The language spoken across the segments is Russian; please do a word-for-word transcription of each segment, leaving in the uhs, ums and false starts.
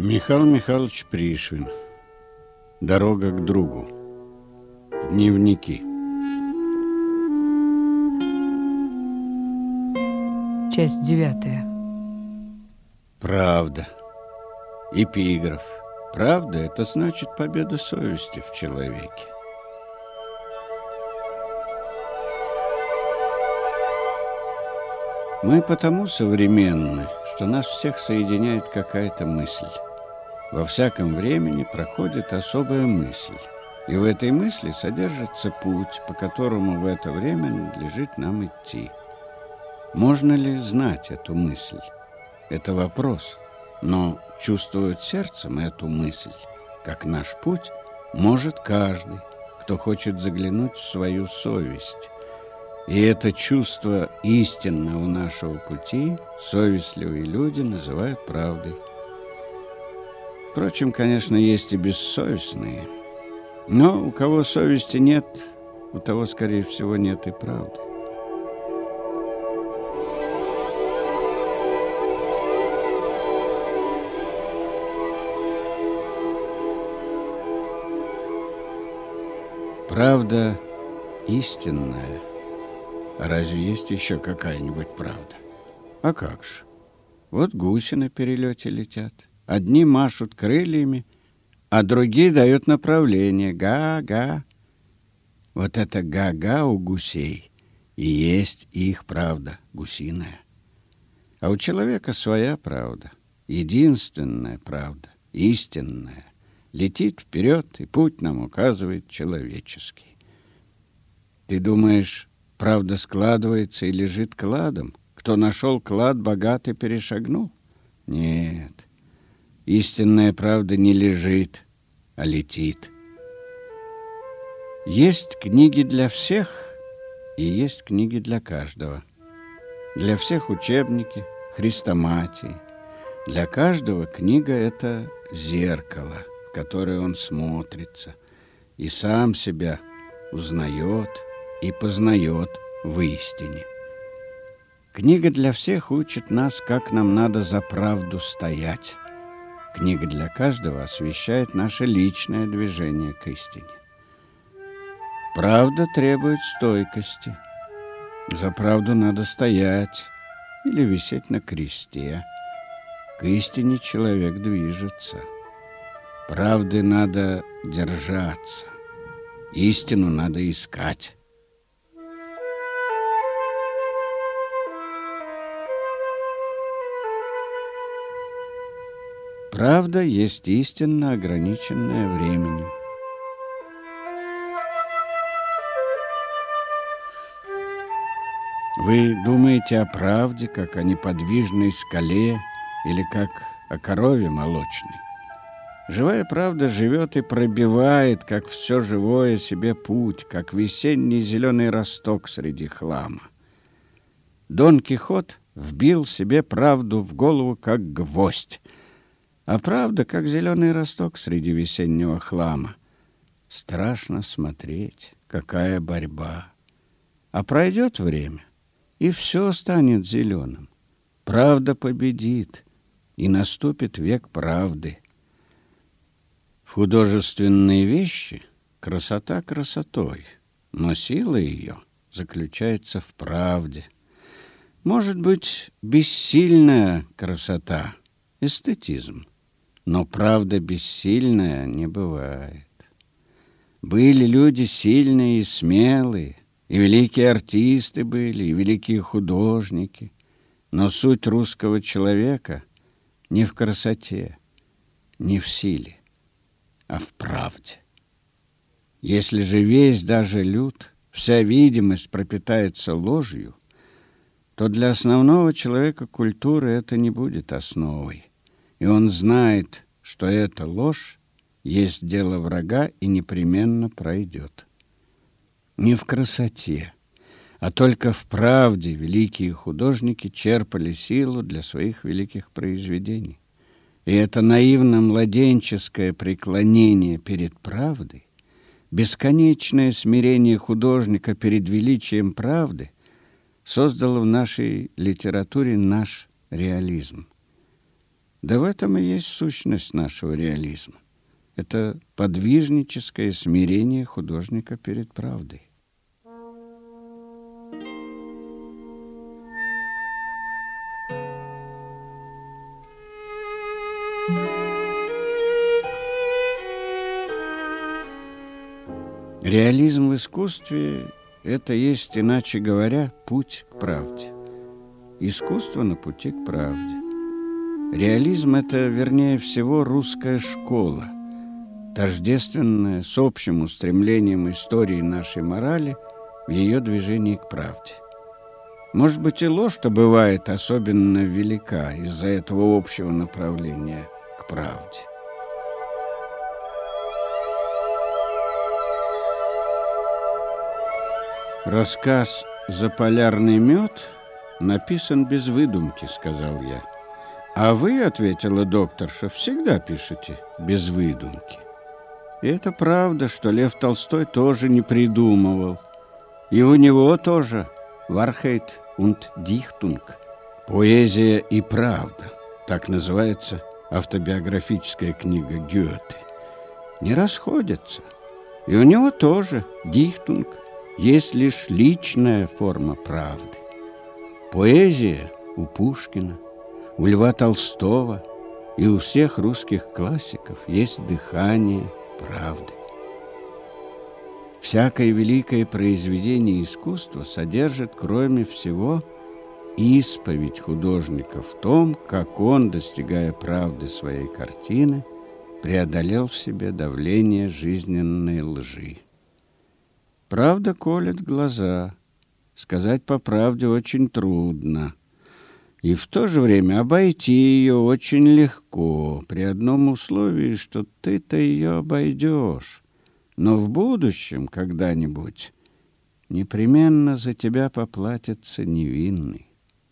Михаил Михайлович Пришвин. Дорога к другу. Дневники. Часть девятая. Правда. Эпиграф. Правда – это значит победа совести в человеке. Мы потому современны, что нас всех соединяет какая-то мысль. Во всяком времени проходит особая мысль, и в этой мысли содержится путь, по которому в это время надлежит нам идти. Можно ли знать эту мысль? Это вопрос, но чувствовать сердцем эту мысль, как наш путь, может каждый, кто хочет заглянуть в свою совесть. И это чувство истинно у нашего пути совестливые люди называют правдой. Впрочем, конечно, есть и бессовестные. Но у кого совести нет, у того, скорее всего, нет и правды. Правда истинная. А разве есть еще какая-нибудь правда? А как же? Вот гуси на перелете летят. Одни машут крыльями, а другие дают направление. Га-га. Вот это га-га у гусей и есть их правда гусиная. А у человека своя правда, единственная правда, истинная. Летит вперед, и путь нам указывает человеческий. Ты думаешь, правда складывается и лежит кладом? Кто нашел клад, богатый перешагнул? Нет. Истинная правда не лежит, а летит. Есть книги для всех, и есть книги для каждого. Для всех учебники, хрестоматии. Для каждого книга — это зеркало, в которое он смотрится, и сам себя узнает и познает в истине. Книга для всех учит нас, как нам надо за правду стоять. Книга для каждого освещает наше личное движение к истине. Правда требует стойкости. За правду надо стоять или висеть на кресте. К истине человек движется. Правды надо держаться. Истину надо искать. Правда есть истинно ограниченная временем. Вы думаете о правде, как о неподвижной скале или как о корове молочной. Живая правда живет и пробивает, как все живое, себе путь, как весенний зеленый росток среди хлама. Дон Кихот вбил себе правду в голову, как гвоздь, а правда, как зеленый росток среди весеннего хлама. Страшно смотреть, какая борьба. А пройдет время, и все станет зеленым. Правда победит, и наступит век правды. В художественной вещи красота красотой, но сила ее заключается в правде. Может быть, бессильная красота — эстетизм. Но правда бессильная не бывает. Были люди сильные и смелые, и великие артисты были, и великие художники. Но суть русского человека не в красоте, не в силе, а в правде. Если же весь, даже люд, вся видимость пропитается ложью, то для основного человека культуры это не будет основой. И он знает, что эта ложь есть дело врага и непременно пройдет. Не в красоте, а только в правде великие художники черпали силу для своих великих произведений. И это наивно-младенческое преклонение перед правдой, бесконечное смирение художника перед величием правды создало в нашей литературе наш реализм. Да в этом и есть сущность нашего реализма. Это подвижническое смирение художника перед правдой. Реализм в искусстве – это есть, иначе говоря, путь к правде. Искусство на пути к правде. Реализм – это, вернее всего, русская школа, тождественная с общим устремлением истории нашей морали в ее движении к правде. Может быть, и ложь-то бывает особенно велика из-за этого общего направления к правде. «Рассказ «Заполярный мед» написан без выдумки», — сказал я. «А вы, — ответила докторша, — всегда пишете без выдумки». И это правда, что Лев Толстой тоже не придумывал. И у него тоже «Wahrheit und Dichtung» — «Поэзия и правда», так называется автобиографическая книга Гёте, не расходятся. И у него тоже «Dichtung» есть лишь личная форма правды. Поэзия у Пушкина, у Льва Толстого и у всех русских классиков есть дыхание правды. Всякое великое произведение искусства содержит, кроме всего, исповедь художника в том, как он, достигая правды своей картины, преодолел в себе давление жизненной лжи. Правда колет глаза. Сказать по правде очень трудно. И в то же время обойти ее очень легко, при одном условии, что ты-то ее обойдешь. Но в будущем когда-нибудь непременно за тебя поплатится невинный.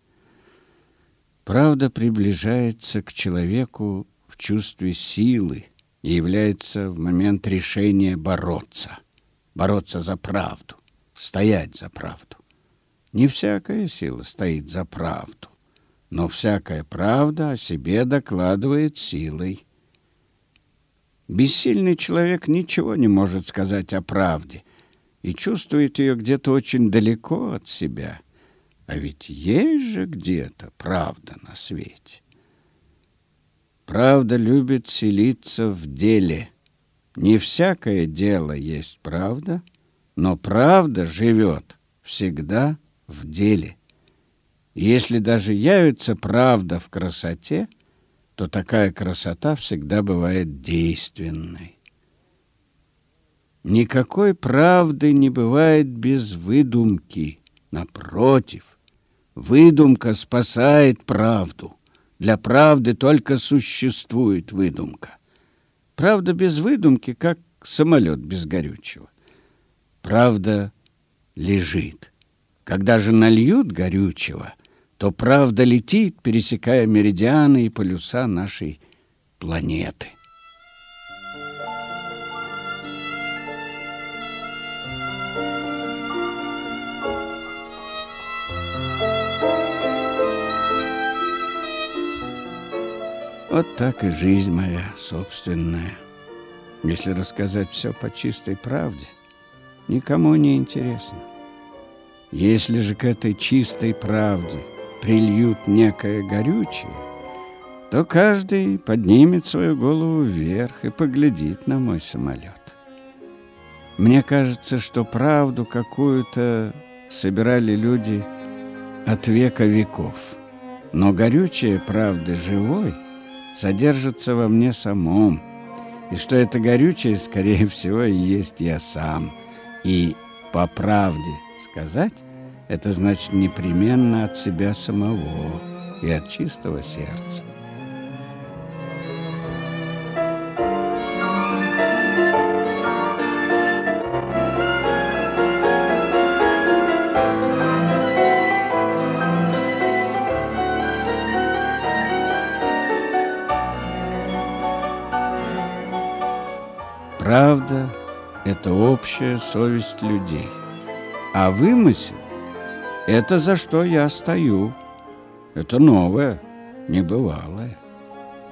Правда приближается к человеку в чувстве силы и является в момент решения бороться. Бороться за правду, стоять за правду. Не всякая сила стоит за правду, но всякая правда о себе докладывает силой. Бессильный человек ничего не может сказать о правде и чувствует ее где-то очень далеко от себя. А ведь есть же где-то правда на свете. Правда любит селиться в деле. Не всякое дело есть правда, но правда живет всегда в деле. И если даже явится правда в красоте, то такая красота всегда бывает действенной. Никакой правды не бывает без выдумки. Напротив, выдумка спасает правду. Для правды только существует выдумка. Правда без выдумки, как самолет без горючего. Правда лежит. Когда же нальют горючего, то правда летит, пересекая меридианы и полюса нашей планеты. Вот так и жизнь моя собственная. Если рассказать все по чистой правде, никому не интересно. Если же к этой чистой правде прильют некое горючее, то каждый поднимет свою голову вверх и поглядит на мой самолет. Мне кажется, что правду какую-то собирали люди от века веков, но горючее правды живой содержится во мне самом, и что это горючее, скорее всего, и есть я сам. И по правде сказать, это значит непременно от себя самого и от чистого сердца. Правда – это общая совесть людей, а вымысел – это за что я стою. Это новое, небывалое.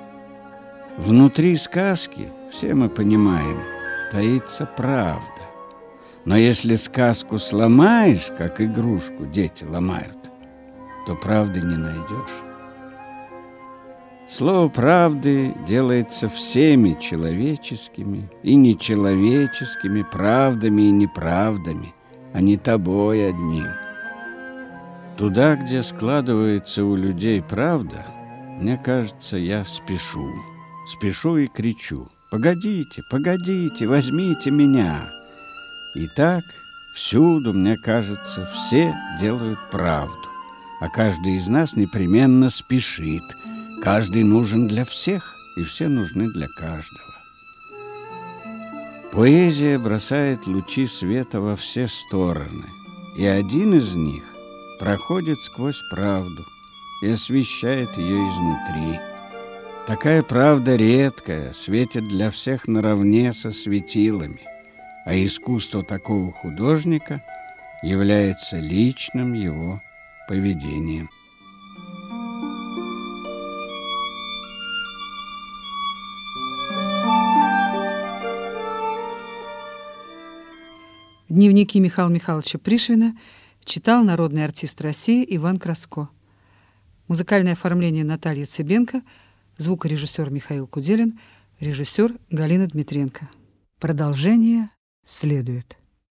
Внутри сказки, все мы понимаем, таится правда. Но если сказку сломаешь, как игрушку дети ломают, то правды не найдешь. Слово правды делается всеми человеческими и нечеловеческими правдами и неправдами, а не тобой одним. Туда, где складывается у людей правда, мне кажется, я спешу. Спешу и кричу: «Погодите, погодите, возьмите меня!» И так всюду, мне кажется, все делают правду, а каждый из нас непременно спешит. Каждый нужен для всех, и все нужны для каждого. Поэзия бросает лучи света во все стороны, и один из них проходит сквозь правду и освещает ее изнутри. Такая правда редкая, светит для всех наравне со светилами, а искусство такого художника является личным его поведением. Дневники Михаила Михайловича Пришвина читал народный артист России Иван Краско. Музыкальное оформление Наталья Цыбенко, звукорежиссер Михаил Куделин, режиссер Галина Дмитренко. Продолжение следует.